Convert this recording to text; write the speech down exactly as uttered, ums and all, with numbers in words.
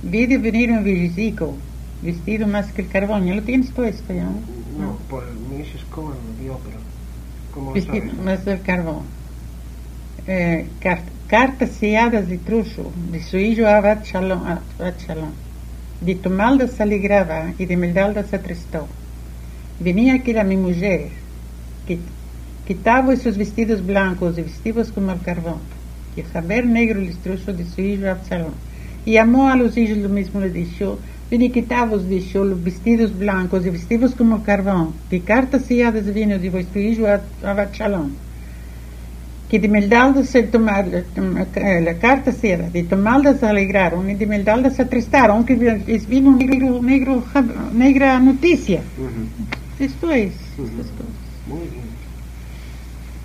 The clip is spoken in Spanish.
vi de venir un villancico vestido más que el carbón. ¿Ya lo tienes puesto ya? No, por mi es con di opera. ¿Cómo lo Vestido sabes? más del carbón. Eh, car- cartas selladas de trucho de su hijo Abad Shalom, Abad Shalom. De Tomalda se alegrava e de Meldalda se atristou. Venía aquella mi mujer, que quitaba esos vestidos blancos y vestidos como el carbón, y el saber negro el estrujo de su hijo Absalón. Y amó a los hijos lo mismo le dijo, ven y quitavos, dijo, los vestidos blancos y vestidos como el carbón, de cartas selladas vino de vuestro hijo Absalón. Que de Meldalda se tomaron, la carta sellada, de Tomalda se alegraron y de Meldalda se atristaron, que es vino negro, negro, negra noticia. Ujú. Esto es. Ujú. Estas cosas. Muy bien.